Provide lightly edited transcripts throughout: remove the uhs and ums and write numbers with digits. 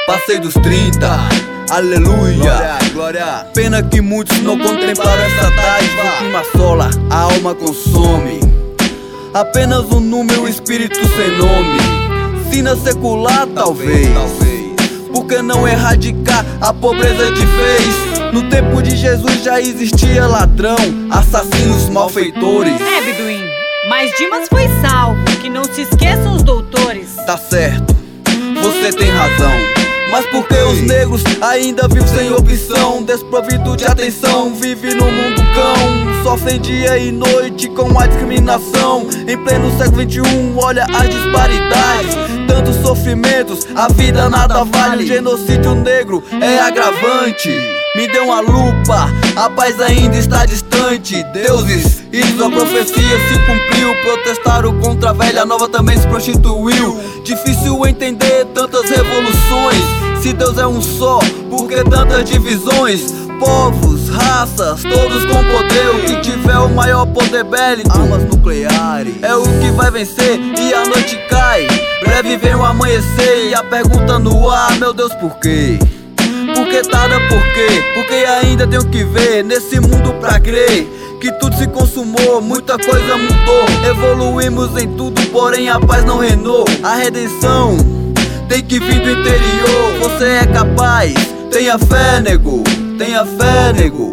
Passei dos 30, aleluia. Glória, glória. Pena que muitos não contemplaram essa dádiva que uma sola a alma consome. Apenas um número, o espírito sem nome. Sina secular talvez. Por que não erradicar a pobreza de vez? No tempo de Jesus já existia ladrão, assassinos, malfeitores. Beduim, mas Dimas foi salvo, que não se esqueçam os doutores. Tá certo, você tem razão. Mas por que os negros ainda vivem sem opção? Desprovido de atenção, vive no mundo cão. Sofrem dia e noite com a discriminação. Em pleno século XXI, olha as disparidades. Tantos sofrimentos, a vida nada vale. O genocídio negro é agravante. Me dê uma lupa, a paz ainda está distante. Deuses, e sua profecia se cumpriu. Protestaram contra a velha, a nova também se prostituiu. Difícil entender tantas revoluções. Se Deus é um só, por que tantas divisões? Povos, raças, todos com poder. O que tiver o maior poder bélico, armas nucleares, é o que vai vencer e a noite cai. Breve vem o amanhecer e a pergunta no ar: meu Deus, por quê? Por que tarda, por quê? Porque ainda tenho que ver nesse mundo pra crer que tudo se consumou, muita coisa mudou. Evoluímos em tudo, porém a paz não reinou. A redenção tem que vir do interior. Você é capaz, tenha fé, nego, tenha fé, nego.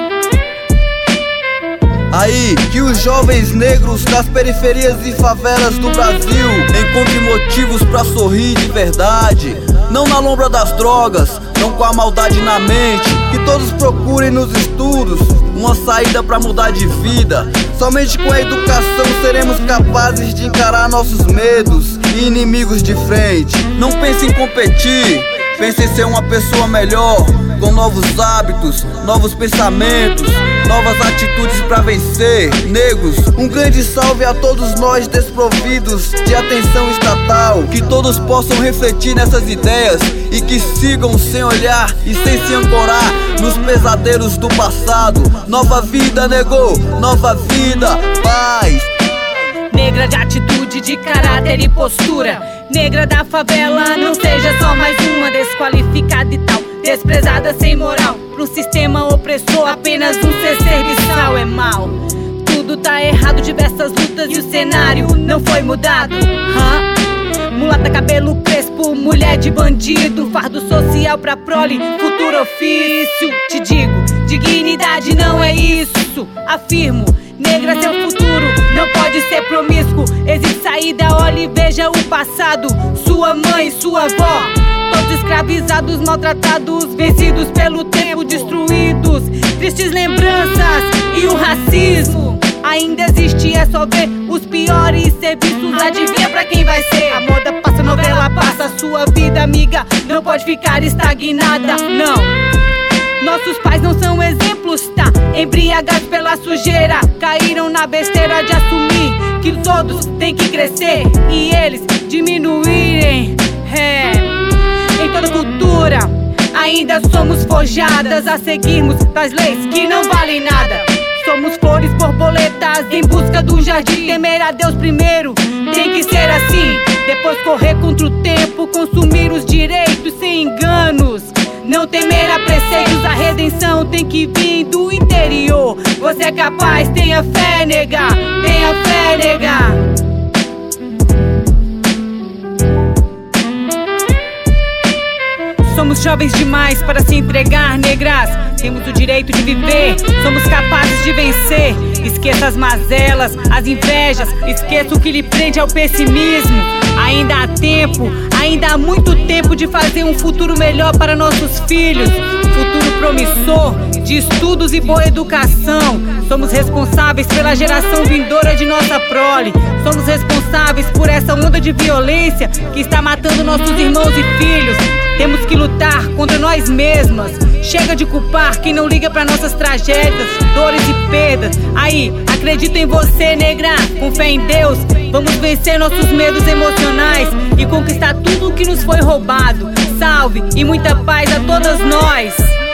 Aí, que os jovens negros das periferias e favelas do Brasil encontrem motivos pra sorrir de verdade. Não na lombra das drogas, não com a maldade na mente. Que todos procurem nos estudos uma saída pra mudar de vida. Somente com a educação seremos capazes de encarar nossos medos e inimigos de frente. Não pense em competir, pense em ser uma pessoa melhor, com novos hábitos, novos pensamentos, novas atitudes pra vencer. Negros, um grande salve a todos nós desprovidos de atenção estatal. Que todos possam refletir nessas ideias e que sigam sem olhar e sem se ancorar nos pesadelos do passado. Nova vida, nego, nova vida, paz. Negra de atitude, de caráter e postura. Negra da favela, não seja só mais uma desqualificada e tal, desprezada sem moral, pra um sistema opressor, apenas um ser serviçal é mal. Tudo tá errado, diversas lutas e o cenário não foi mudado. Mulata, cabelo crespo, mulher de bandido, fardo social pra prole, futuro ofício. Te digo, dignidade não é isso, afirmo. Negra, seu futuro não pode ser promíscuo. Existe saída, olhe e veja o passado. Sua mãe, sua avó, todos escravizados, maltratados, vencidos pelo tempo, destruídos. Tristes lembranças e o racismo ainda existe, é só ver os piores serviços. Adivinha pra quem vai ser? A moda passa, a novela passa, a sua vida, amiga, não pode ficar estagnada, não. Nossos pais não são exemplos, tá? Embriagados pela sujeira, caíram na besteira de assumir que todos têm que crescer e eles diminuírem. Em toda cultura ainda somos forjadas a seguirmos das leis que não valem nada. Somos flores, borboletas em busca do jardim. Temer a Deus primeiro, tem que ser assim. Depois correr contra o tempo, consumir os direitos sem enganos. Não temer a preceitos, a redenção tem que vir do interior. Você é capaz, tenha fé, nega, tenha fé, nega. Somos jovens demais para se entregar, negras. Temos o direito de viver, somos capazes de vencer. Esqueça as mazelas, as invejas, esqueça o que lhe prende ao pessimismo. Ainda há tempo, ainda há muito tempo de fazer um futuro melhor para nossos filhos. Futuro promissor, de estudos e boa educação. Somos responsáveis pela geração vindoura de nossa prole. Somos responsáveis por essa onda de violência que está matando nossos irmãos e filhos. Temos que lutar contra nós mesmas. Chega de culpar quem não liga para nossas tragédias, dores e perdas. Aí, acredito em você, negra, com fé em Deus. Vamos vencer nossos medos emocionais e conquistar tudo o que nos foi roubado. Salve e muita paz a todas nós.